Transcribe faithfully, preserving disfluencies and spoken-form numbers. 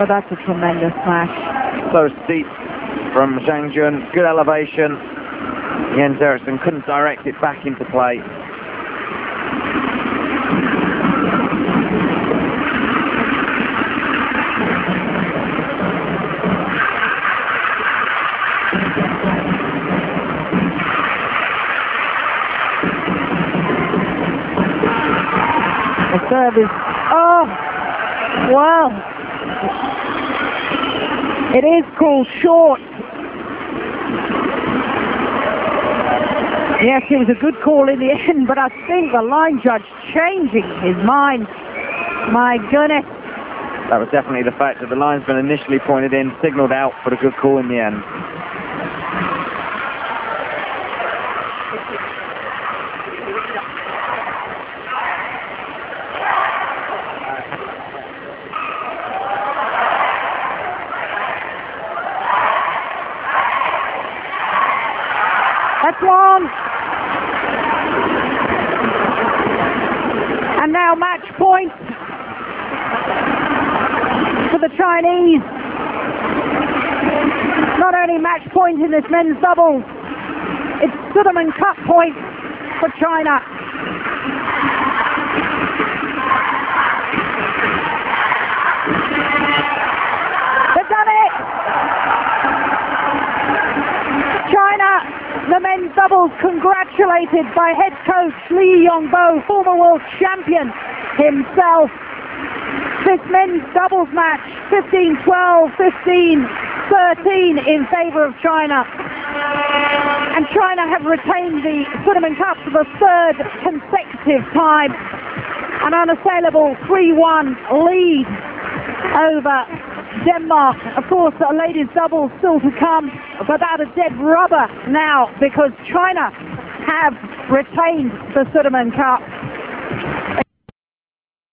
Oh, that's a tremendous smash. So steep from Zhang Jun, good elevation. Jens Eriksen couldn't direct it back into play. The serve is, oh, well, it is called short. Yes, it was a good call in the end, but I think the line judge changing his mind. My goodness. That was definitely the fact that the linesman initially pointed in, signalled out, but a good call in the end. That's long. And now match point for the Chinese. Not only match point in this men's doubles, it's Sudirman Cup point for China. They've done it! China, the men's doubles, congratulated by head coach Lee Yongbo, former world champion himself. This men's doubles match, fifteen twelve, fifteen thirteen in favour of China. And China have retained the Sudirman Cup for the third consecutive time. An unassailable three one lead over Denmark. Of course, the ladies' doubles still to come, but that a dead rubber now because China have retained the Sudirman Cup.